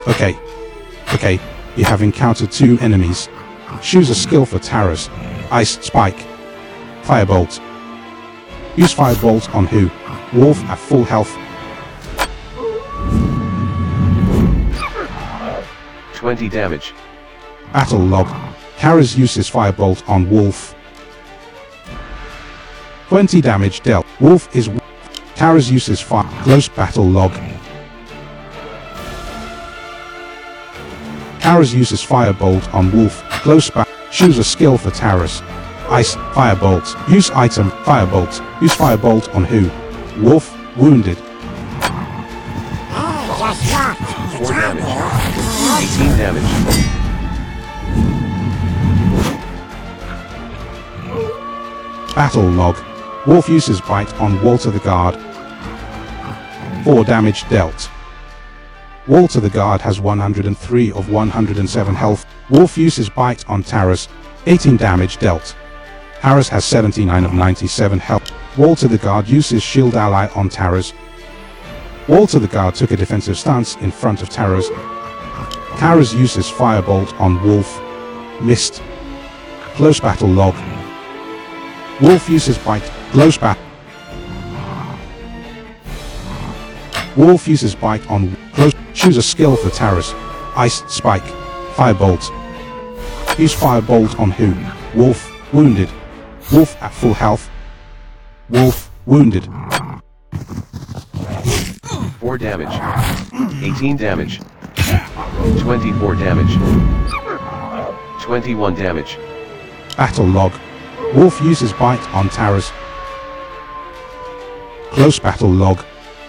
Okay. Okay, you have encountered 2 enemies. Choose a skill for Taras. Ice Spike. Firebolt. Use Firebolt on who? Wolf at full health. 20 damage. Battle log. Taras uses Firebolt on Wolf. 20 damage dealt. Wolf is... Taras uses fire. Close battle log. Taras uses Firebolt on Wolf. Close battle. Choose a skill for Taras. Ice. Firebolt. Use item. Firebolt. Use Firebolt on who? Wolf. Wounded. 4 damage. 18 damage. Battle log. Wolf uses Bite on Walter the Guard. 4 damage dealt. Walter the Guard has 103 of 107 health. Wolf uses Bite on Taras. 18 damage dealt. Taras has 79 of 97 health. Walter the Guard uses Shield Ally on Taras. Walter the Guard took a defensive stance in front of Taras. Taras uses Firebolt on Wolf. Missed. Close battle log. Wolf uses Bite. Close battle. Wolf uses Bite on close. Choose a skill for Taras. Ice Spike. Firebolt. Use Firebolt on who? Wolf. Wounded. Wolf at full health. Wolf. Wounded. 4 damage. 18 damage. 24 damage. 21 damage. Battle log. Wolf uses Bite on Taras. Close battle log.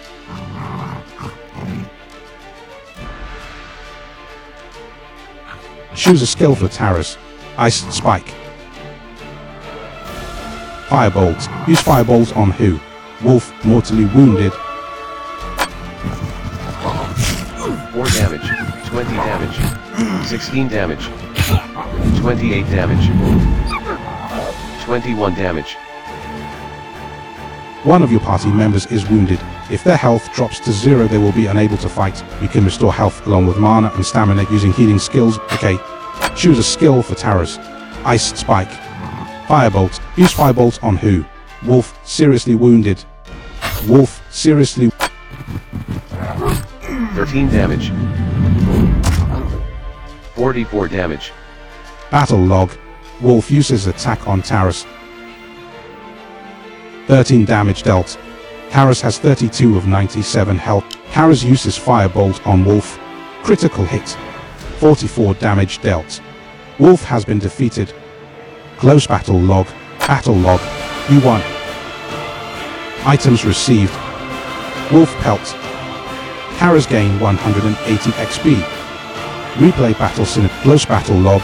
Choose a skill for Taras. Ice Spike. Firebolt. Use Firebolt on who? Wolf. Mortally wounded. 4 damage. 20 damage. 16 damage. 28 damage. 21 damage. One of your party members is wounded. If their health drops to 0, they will be unable to fight. You can restore health along with mana and stamina using healing skills. Okay. Choose a skill for Taras. Ice Spike. Firebolt. Use Firebolt on who? Wolf. Seriously wounded. Wolf. Seriously... 13 damage. 44 damage. Battle log. Wolf uses attack on Taras. 13 damage dealt. Taras has 32 of 97 health. Taras uses Firebolt on Wolf. Critical hit. 44 damage dealt. Wolf has been defeated. Close battle log. Battle log. You won. Items received. Wolf pelt. Taras gain 180 XP. Replay battle scene. Close battle log.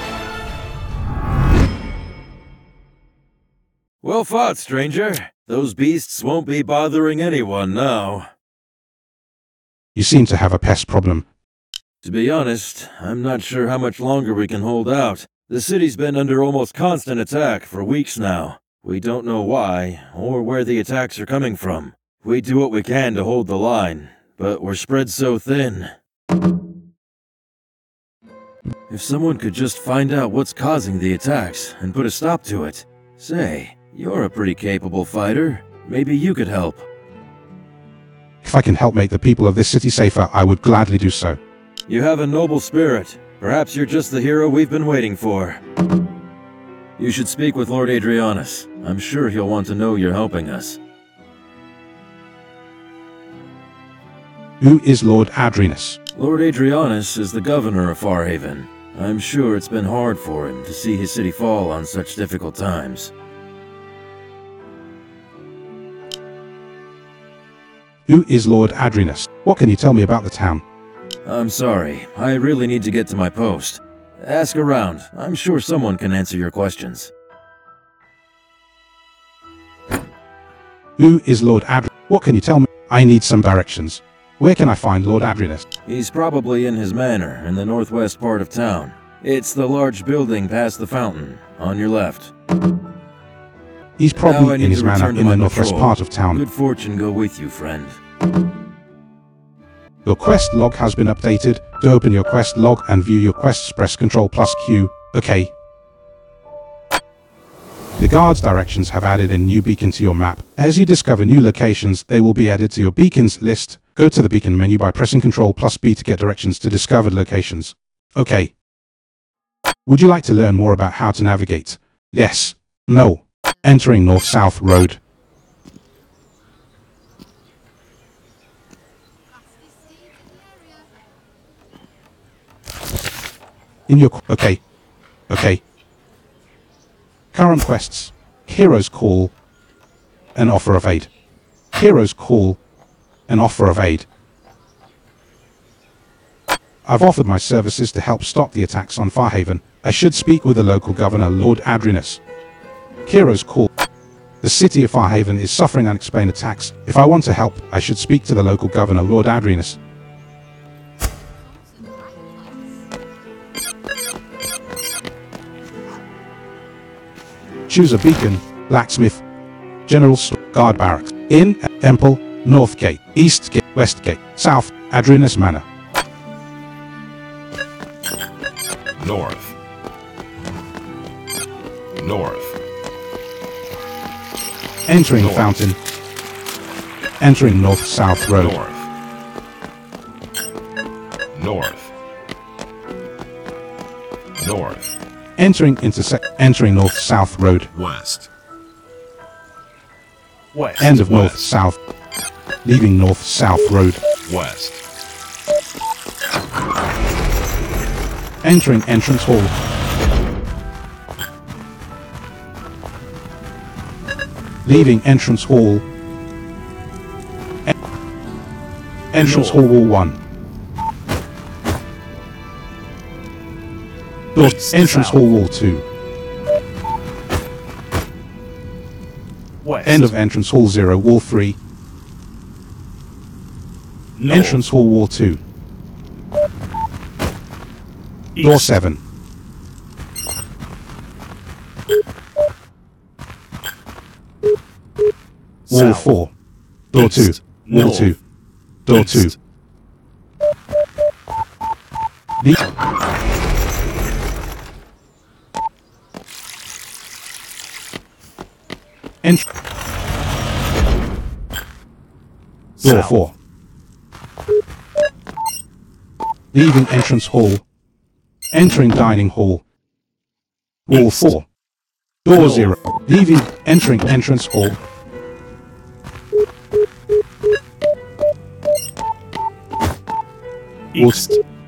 Well fought, stranger. Those beasts won't be bothering anyone now. You seem to have a pest problem. To be honest, I'm not sure how much longer we can hold out. The city's been under almost constant attack for weeks now. We don't know why, or where the attacks are coming from. We do what we can to hold the line, but we're spread so thin. If someone could just find out what's causing the attacks and put a stop to it. Say, you're a pretty capable fighter. Maybe you could help. If I can help make the people of this city safer, I would gladly do so. You have a noble spirit. Perhaps you're just the hero we've been waiting for. You should speak with Lord Adrianus. I'm sure he'll want to know you're helping us. Who is Lord Adrianus? Lord Adrianus is the governor of Farhaven. I'm sure it's been hard for him to see his city fall on such difficult times. Who is Lord Adrianus? What can you tell me about the town? I'm sorry. I really need to get to my post. Ask around. I'm sure someone can answer your questions. Who is Lord Adrianus? What can you tell me? I need some directions. Where can I find Lord Adrianus? He's probably in his manor in the northwest part of town. It's the large building past the fountain, on your left. He's probably in his manor in the northwest part of town. Good fortune go with you, friend. Your quest log has been updated. To open your quest log and view your quests, press Ctrl+Q. OK. The guard's directions have added a new beacon to your map. As you discover new locations, they will be added to your beacons list. Go to the beacon menu by pressing Ctrl+B to get directions to discovered locations. OK. Would you like to learn more about how to navigate? Yes. No. Entering North-South Road. In your... OK. Current quests. Hero's Call. An offer of aid. Hero's Call. An offer of aid. I've offered my services to help stop the attacks on Farhaven. I should speak with the local governor, Lord Adrinus. Hero's Call. The city of Farhaven is suffering unexplained attacks. If I want to help, I should speak to the local governor, Lord Adrinus. Choose a beacon. Blacksmith. General Store. Guard Barracks. Inn. Temple. North Gate. East Gate. West Gate. South. Adrinus Manor. North. North. Entering North. Fountain. Entering North-South Road. North. North. Entering North-South Road. West. End of North-South. Leaving North-South Road. West. Entering Entrance Hall. Leaving Entrance Hall. Entrance Hall Wall 1. Entrance Hall Wall 2. West. End of Entrance Hall 0 Wall 3. North. Entrance Hall Wall 2. Door 7. Wall 4. Door 2. Wall 2. Door 2. Door 4. Leaving Entrance Hall. Entering Dining Hall. Wall 4. Door 0. Leaving. Entering Entrance Hall. East.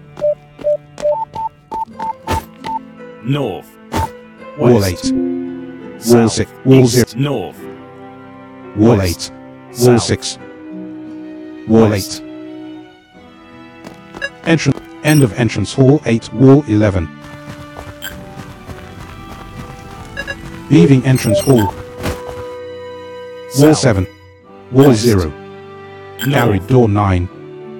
North. Wall 8. Wall 6. Wall 0. North. Wall West. 8. Wall South. 6. Wall West. 8. End of Entrance Hall 8. Wall 11. Leaving Entrance Hall. Wall South. 7. Wall West. 0. Carry North. Door 9.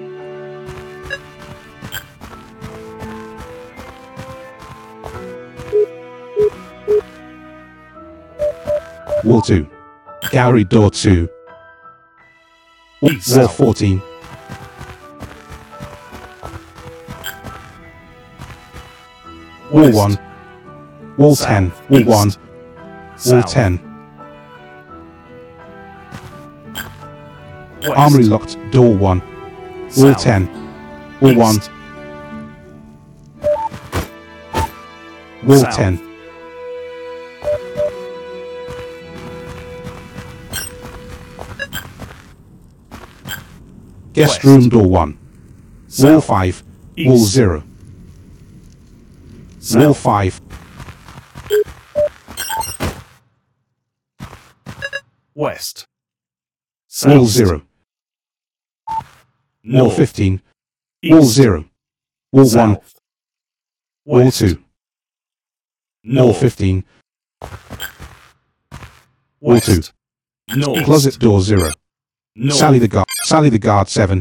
Wall 2. Gallery Door 2. East. Wall 14. Wall West. 1. Wall South. 10. Wall 1. East. Wall South. 10. West. Armory locked. Door 1. Wall South. 10. Wall 1. East. Wall South. 10. Guest West. room door 1. Wall South. 5. Wall East. 0. South. Wall 5. West. Wall South. 0. Wall North. 15. East. Wall 0. Wall 1. South. Wall West. 2. Wall North. 15. Wall 2. West. North. Closet door 0. North. Sally the guard 7.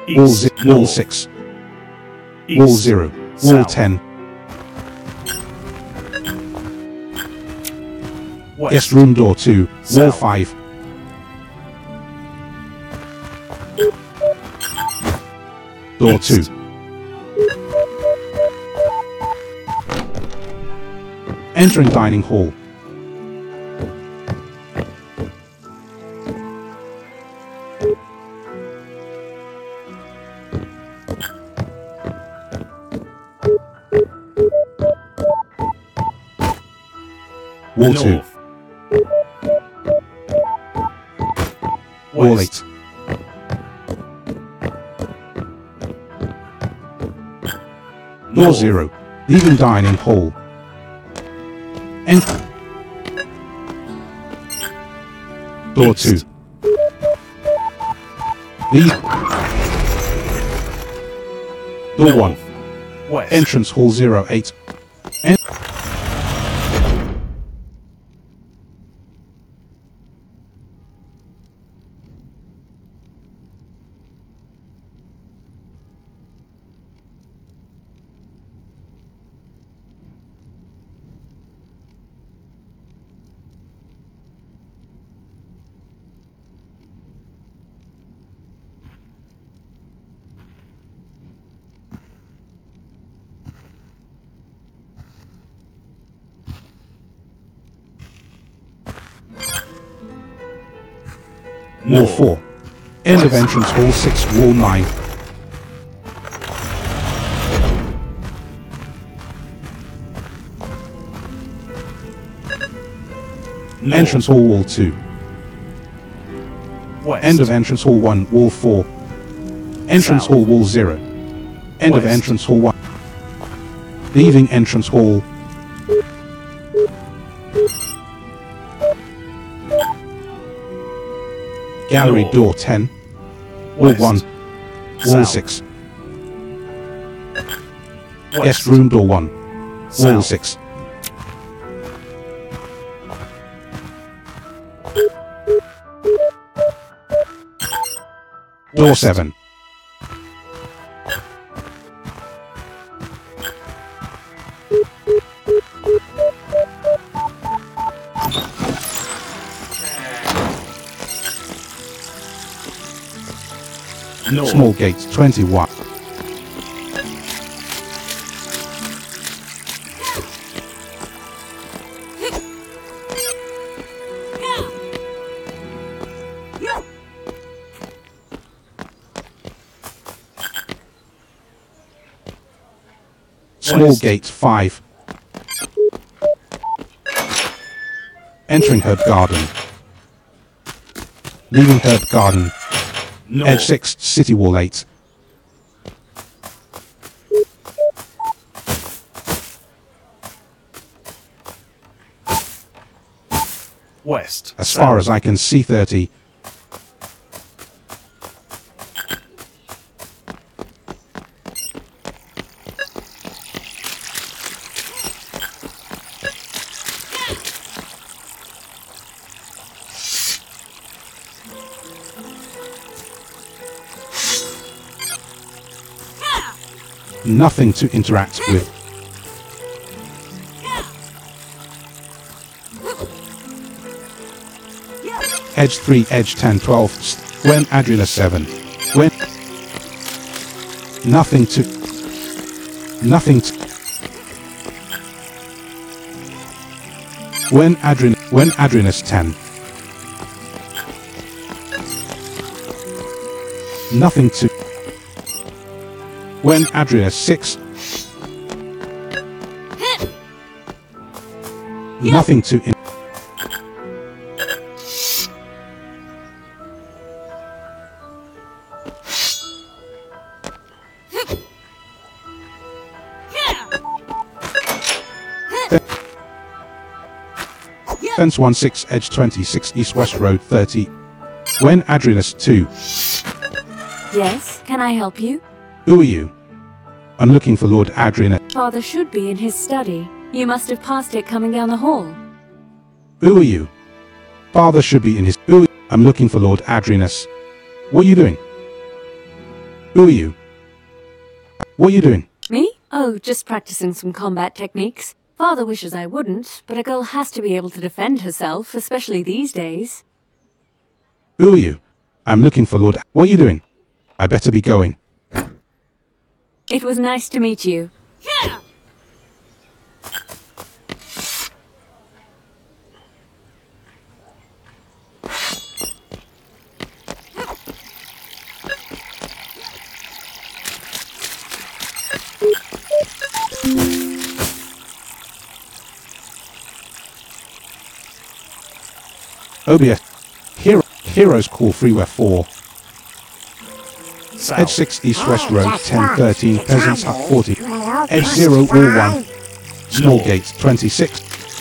East. Wall North. 6. East. Wall 0. Wall South. 10. West. Guest room door 2. Wall South. 5. Door East. 2. Entering dining hall. Wall 2. North. Wall West. 8. Door North. 0. Leaving dining hall. Enter. Door 2. East. Leave. Door 1. West. Entrance hall 08. Wall North. 4. End of entrance hall 6. Wall 9. North. Entrance hall wall 2. West. End of entrance hall 1. Wall 4. Entrance South. hall wall 0. End of West. entrance hall 1. Leaving entrance hall. Gallery North. door 10. Wall West. 1. Wall South. 6. West. Guest room door 1. Wall South. 6. Door West. 7. North. Small gate 21. Small West. gate 5. Entering herb garden. Leaving herb garden. North. Edge 6. City wall 8. West. As far as I can see 30. Nothing to interact with. Edge 3, edge 10, 12. When Adrena 7. When. Nothing to. Nothing to. When Adrena's 10. Nothing to. When Adrena 6. Nothing to. Fence 16, edge 26, east west road 30. When Adrenus 2. Yes, can I help you? Who are you? I'm looking for Lord Adrenus. Father should be in his study. You must have passed it coming down the hall. Who are you? Father should be in his. I'm looking for Lord Adrenus. What are you doing? Who are you? What are you doing? Me? Oh, just practicing some combat techniques. Father wishes I wouldn't, but a girl has to be able to defend herself, especially these days. Who are you? I'm looking for Lord. What are you doing? I better be going. It was nice to meet you. OBS. Heroes Call Freeware 4. South. Edge 6 East West Road 1013 Peasants Hut 40. Edge 0 All 1. Small Gates 26.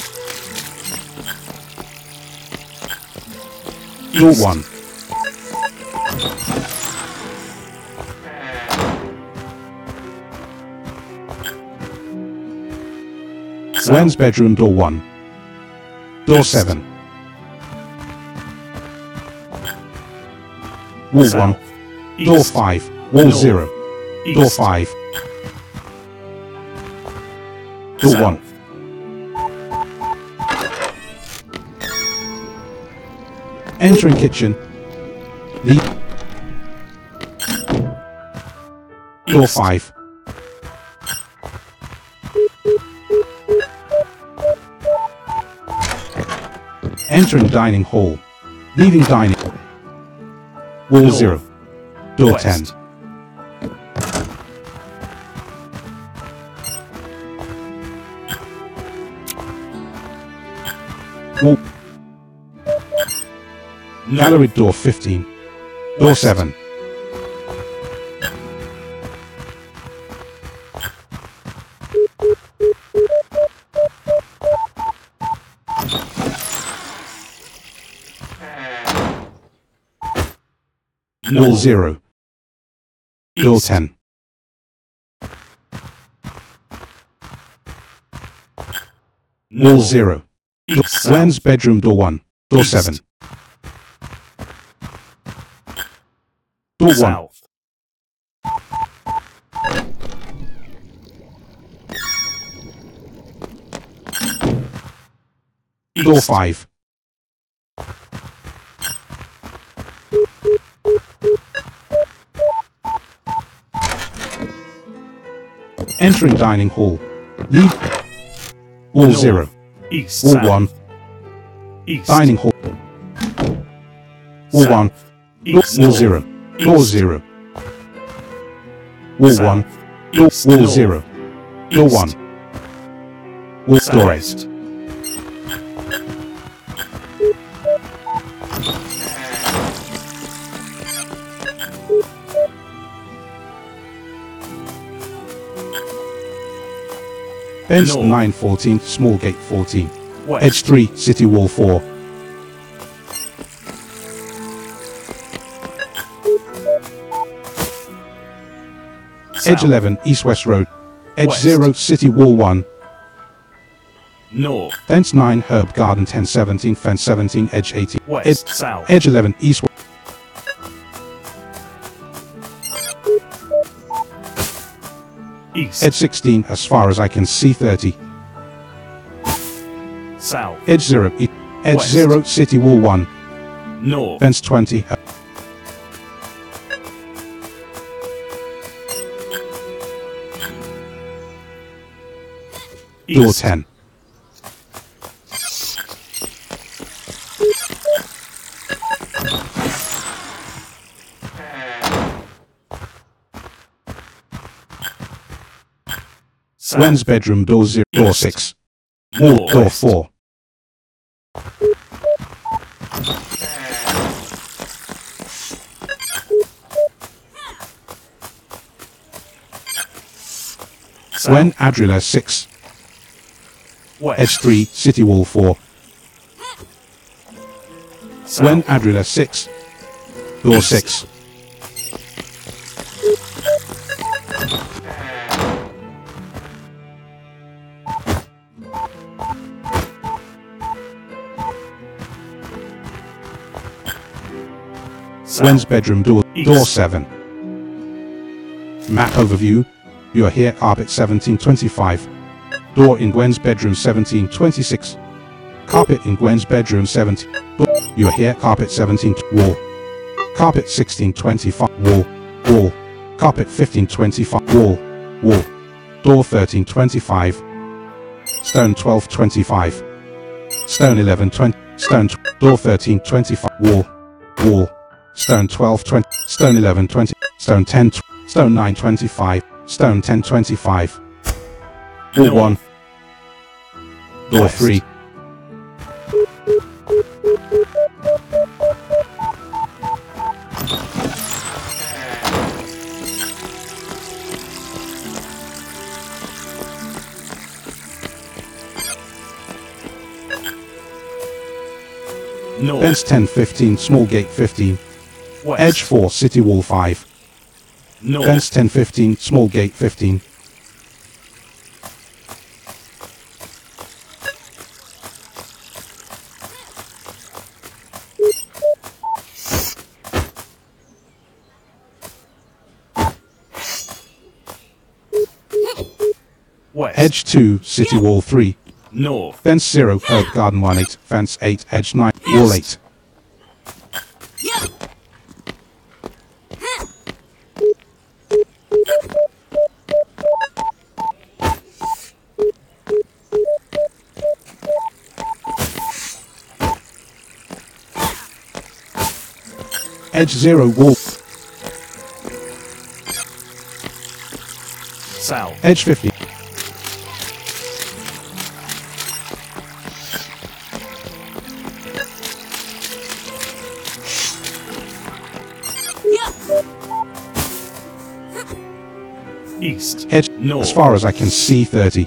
Door 1. Gwen's bedroom door 1. Door 7. Wall 1. Door 5. Wall 0. Door 5. Door 1. Entering kitchen. Leave. Door 5. Entering dining hall. Leaving dining. Wall 0. Door 10. Wall. Gallery door 15. Door 7. Wall 0. Door 10. Wall 0. Gwen's bedroom door 1. Door 7. Door 1. South. Door 5. Entering dining hall. Leave. Wall 0. East. Wall South. 1. East. Dining hall. Wall South. 1. East. Wall 0. Door 0. Wall 1. Door East. Wall 0. Door East. 1. Wall door 8. Southwest. Fence North. 914. Small gate 14. West. Edge 3. City wall 4. South. Edge 11. East West Road. Edge West. 0. City wall 1. North. Fence 9. Herb Garden 1017. Fence 17. Edge 18. West. South. Edge 11. East. East. Edge 16. As far as I can see 30. South. Edge 0. Edge West. 0. City wall 1. North. Fence 20. Door East. 10. South. Gwen's bedroom door 0. Door East. 6. Wall North. door West. 4. South. Gwen Adrila 6. West. Edge 3. City wall 4. South. Gwen Adrila 6. Door 6. South. Gwen's bedroom door East. door 7. Map overview. You are here, carpet 1725. Door in Gwen's bedroom 1726. Carpet in Gwen's bedroom 17. You are here, carpet 17. Wall. Carpet 1625. Wall. Wall. Carpet 1525. Wall. Wall. Door 1325. Stone 1225. Stone 1120. Stone. Door 1325. Wall. Wall. Stone 1220. Stone 1120. Stone 10. Stone 925. Stone 1025. Door 1. Door West. 3. North. Fence 1015. Small gate 15. West. Edge 4. City wall 5. North. Fence 1015. Small gate 15. West. Edge 2. City wall 3. North. Fence 0. Herb garden 1 8. Fence 8. Edge 9. Wall 8. Edge 0. Wall. South. Edge 50. East. Edge. North. As far as I can see 30.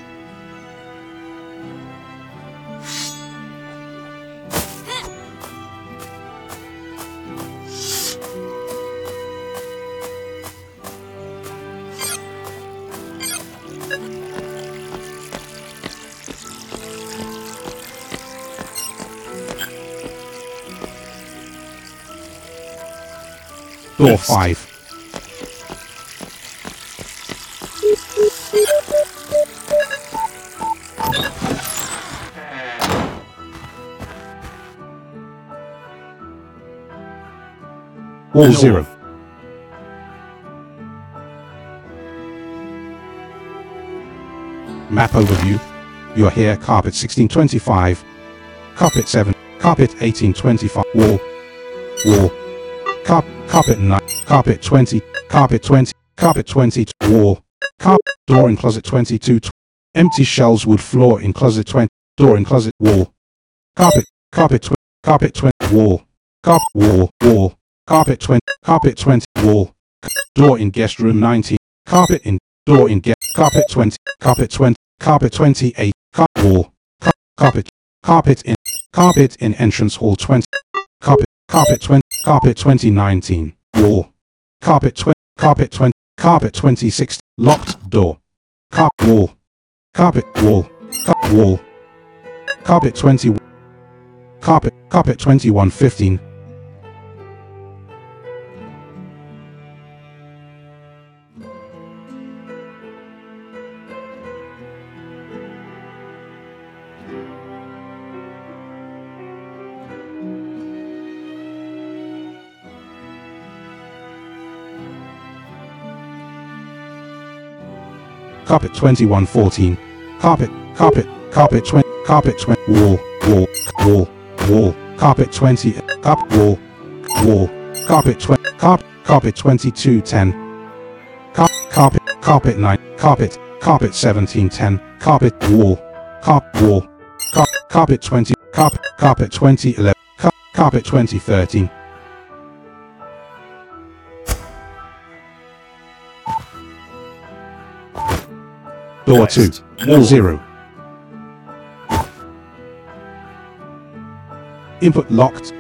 Door East. 5. Wall North. 0. Map overview. You are here, carpet 1625. Carpet 7. Carpet 1825. Wall. Wall. Carpet 9. Carpet 20. Carpet 20. Carpet 20. Wall. Door in closet 22. Empty shelves wood floor in closet 20. Door in closet. Wall. Carpet 20. Carpet 20. Wall. Wall. Wall. Carpet 20. Carpet 20. Wall. Door in guest room 19. Carpet in. Door in guest. Carpet 20. Carpet 20. Carpet 28. Wall. Carpet. Carpet in. Carpet in entrance hall 20. Carpet 20. Carpet 2019. Wall. Carpet 20. Carpet 20. Carpet 26. Locked door. Wall. Carpet wall. Wall. Carpet 20. Carpet 2115. Carpet 2114. Carpet 20. Wall. Carpet 20. Wall. Carpet 20. Carpet 2210. Carpet 9. Carpet 1710. Carpet wall. Carpet 20. Carpet 2011. Carpet 2013. Door 2. West. Wall 0. Input locked.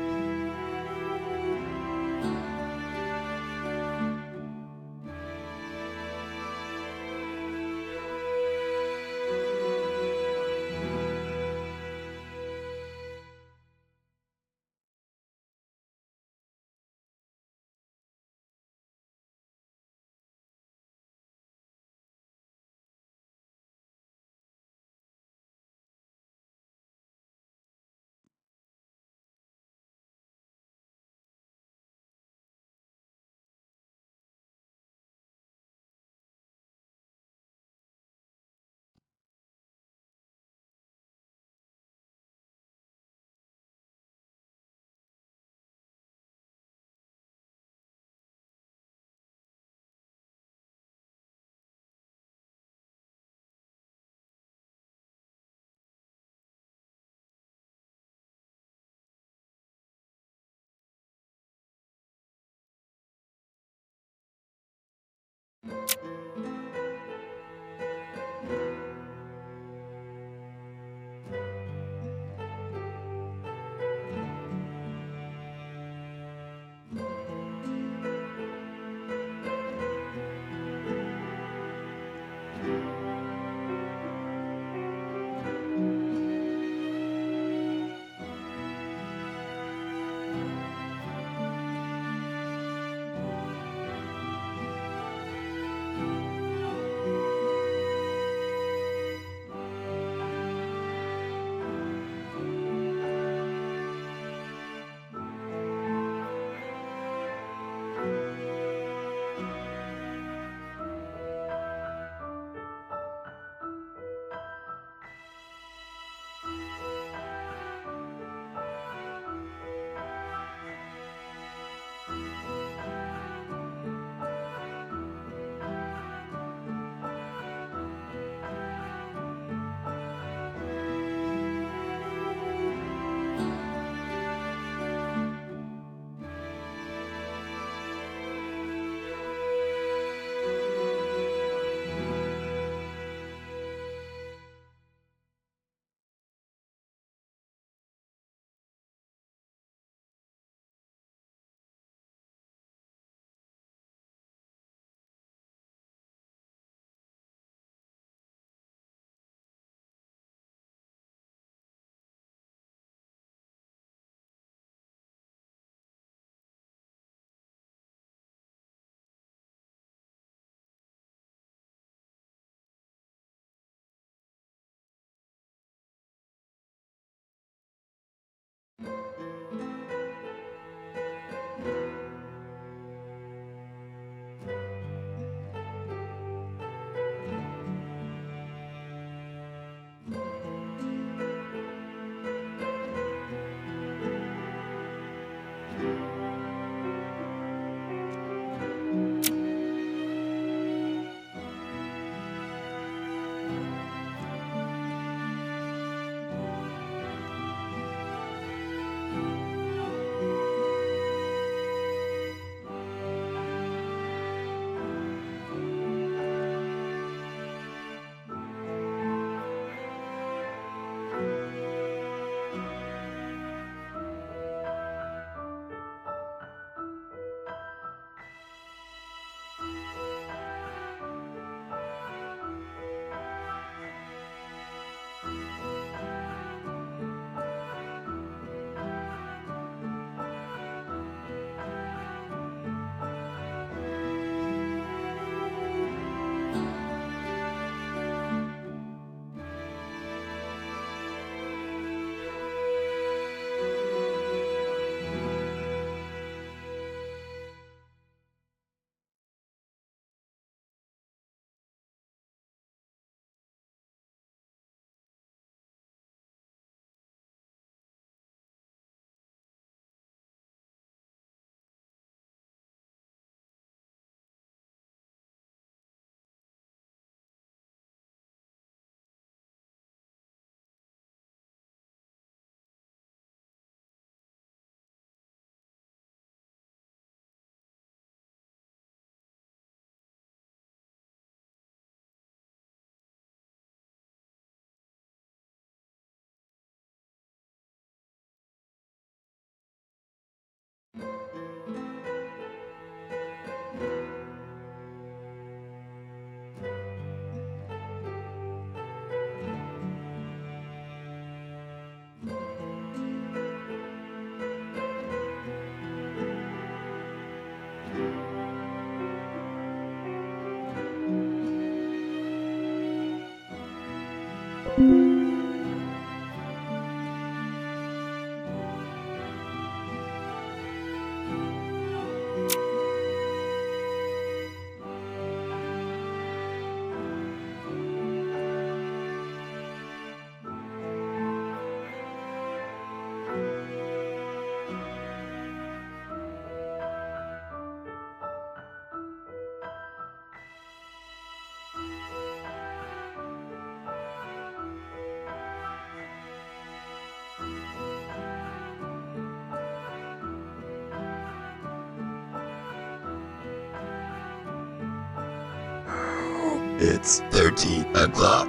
It's 13 o'clock.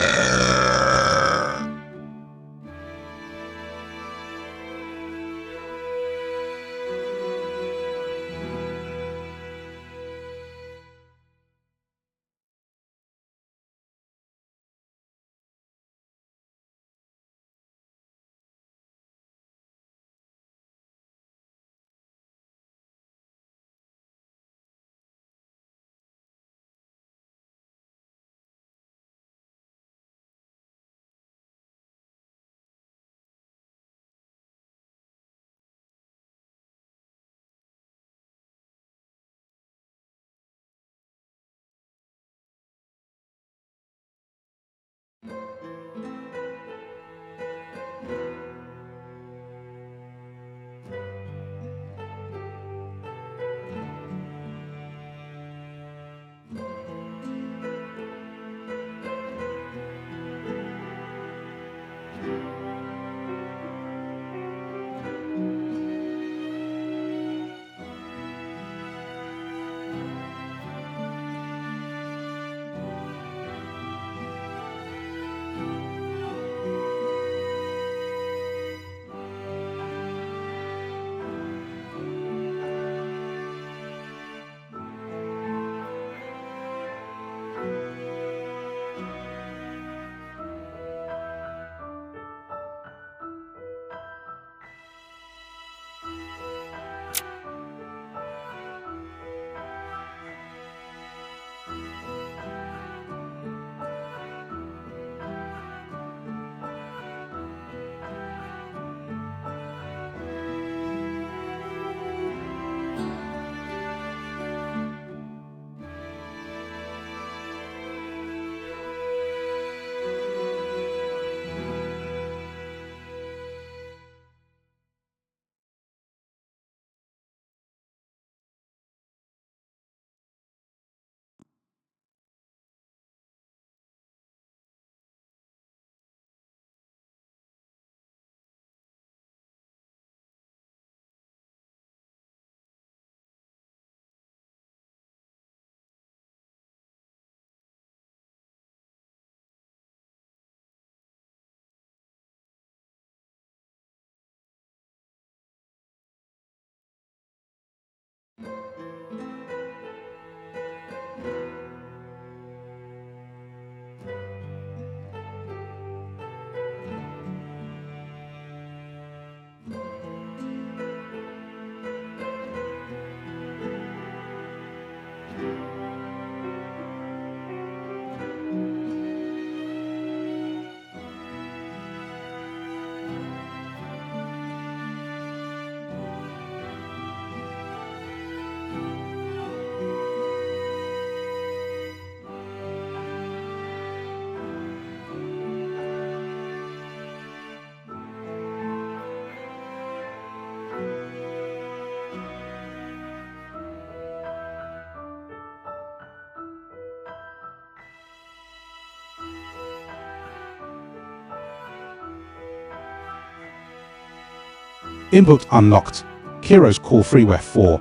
Input unlocked. Kiro's Call Freeware 4.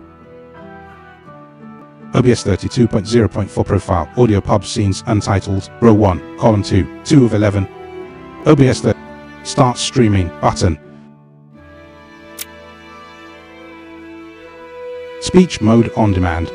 OBS 32.0.4 profile. Audio pub scenes untitled. Row 1, column 2, 2 of 11. OBS 30. Start streaming button. Speech mode on demand.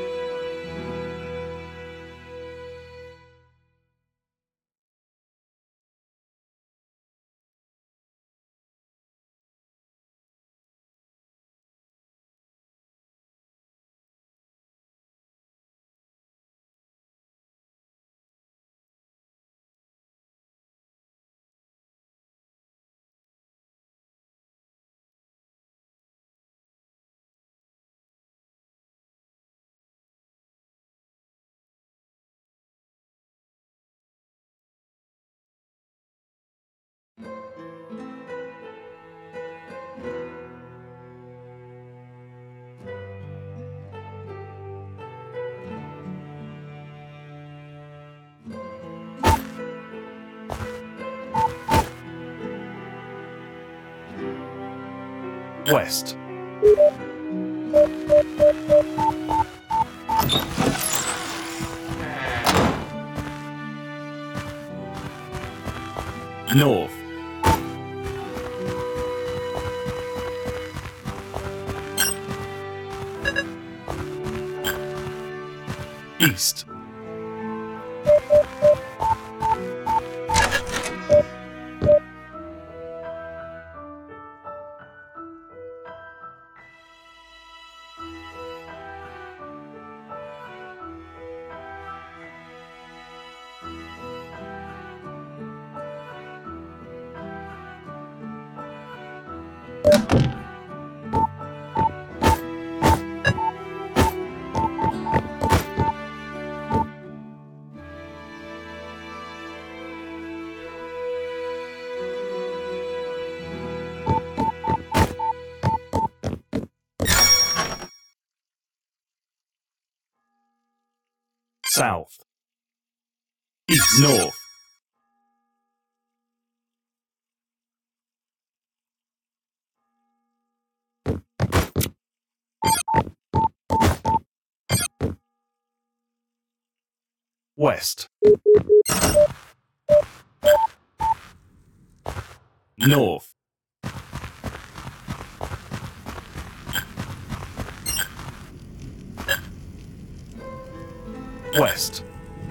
West. North. East. South. East. North. West. North. West.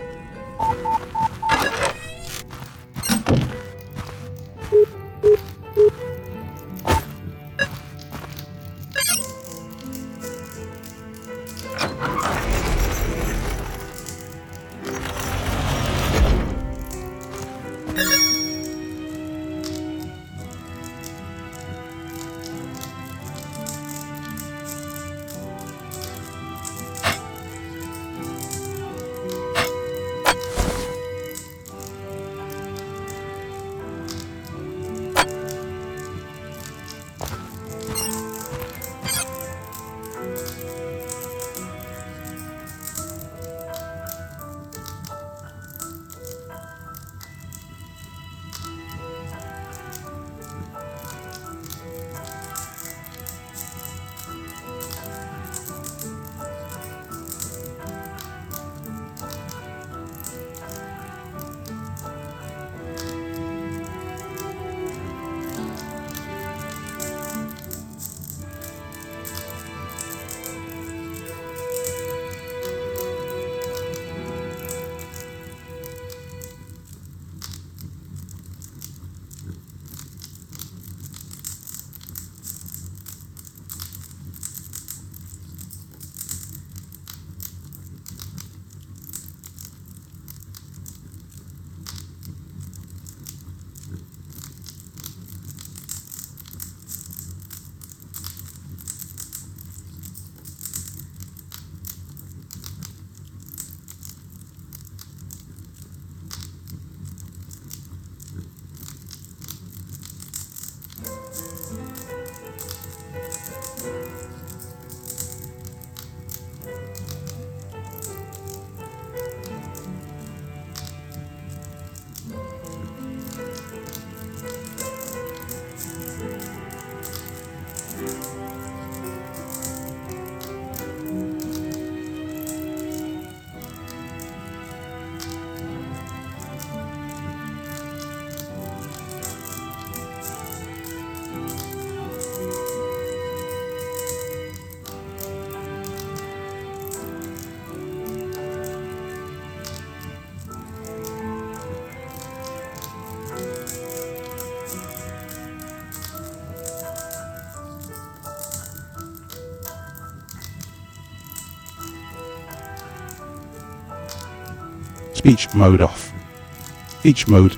Speech mode off. Speech mode.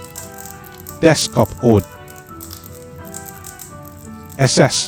Desktop or SS.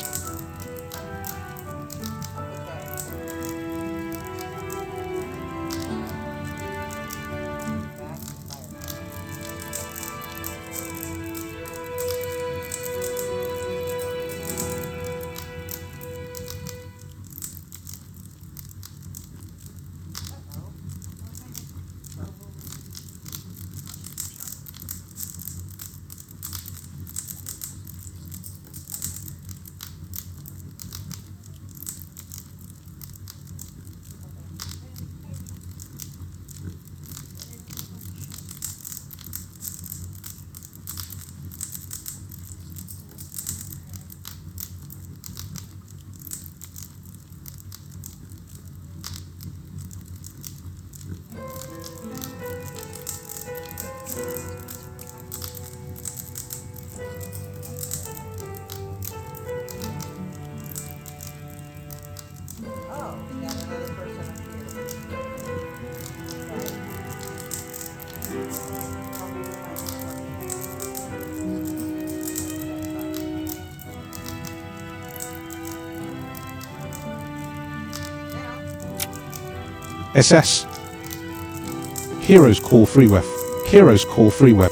SS. Heroes call free web. Heroes call free web.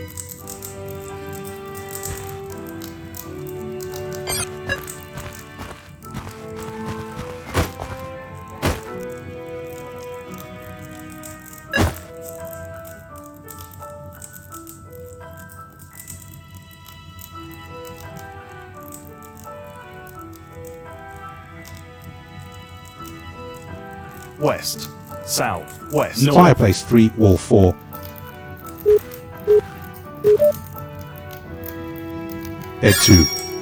West, south, west, north, Fireplace 3, wall 4. Bed 2.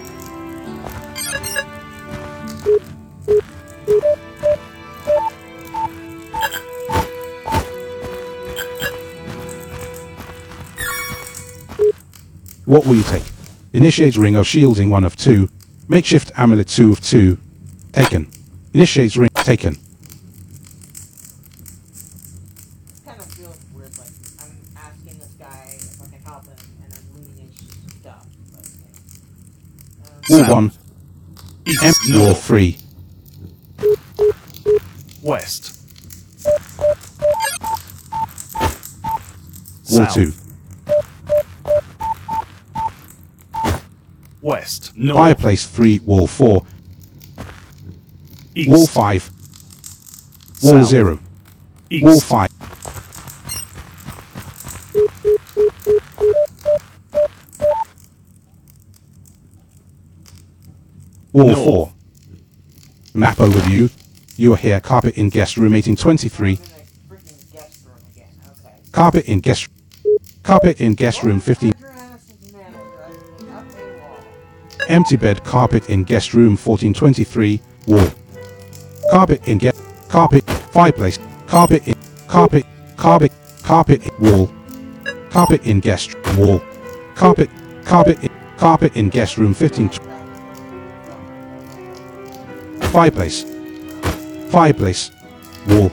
What will you take? Initiates ring of shielding 1 of 2. Makeshift amulet 2 of 2. Taken. Initiates ring taken. Kind of feels weird, like I'm asking this guy if I can help him, and I'm looting his stuff. But, Wall 1. east, Empty wall north, 3. west, Wall south, 2. west, north, Fireplace 3, wall 4. east, Wall 5. Wall south, 0. east, Wall 5. Wall North. 4. Map overview. You are here. Carpet in guest room 1823. I'm in a freaking guest room again. Okay. Carpet in guest. Carpet in guest room 15. Adrianus' manager, up a wall. Empty bed. Carpet in guest room 1423. Wall. Carpet in guest. Carpet. Fireplace. Carpet in. Carpet. Carpet. Carpet in wall. Carpet in guest wall. Carpet. Carpet in guest room 15. Fireplace. Fireplace. Wall.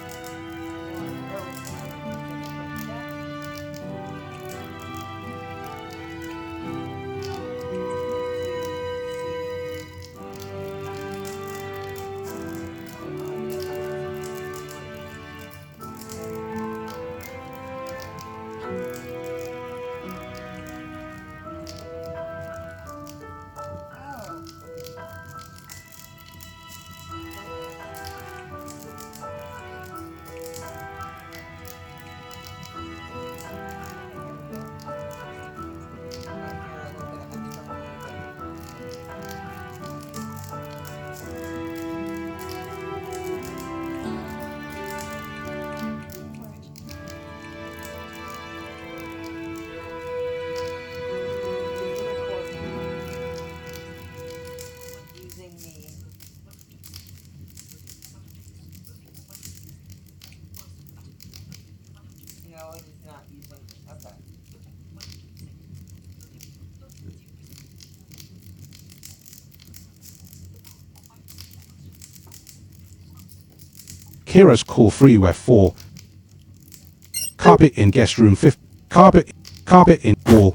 Using the no, it is not using. Okay. Kira's call freeware 4. Carpet in guest room 5. Carpet in wall.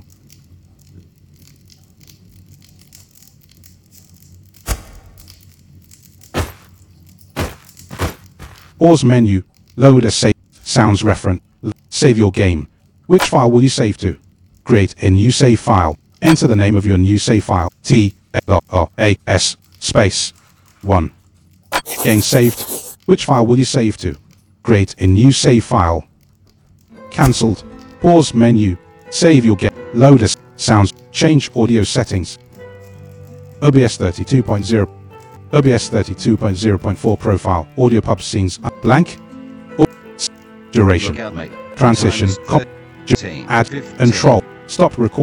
Pause menu. Load a save. Sounds referent. Save your game. Which file will you save to? Create a new save file. Enter the name of your new save file. TLAS space 1. Game saved. Which file will you save to? Create a new save file. Cancelled. Pause menu. Save your game. Load a sounds. Change audio settings. OBS 32.0. OBS 32.0.4 profile. Audio pub scenes. Blank. Duration. Look out, mate. Transition. Times 13, Add. 15. Control. Stop recording.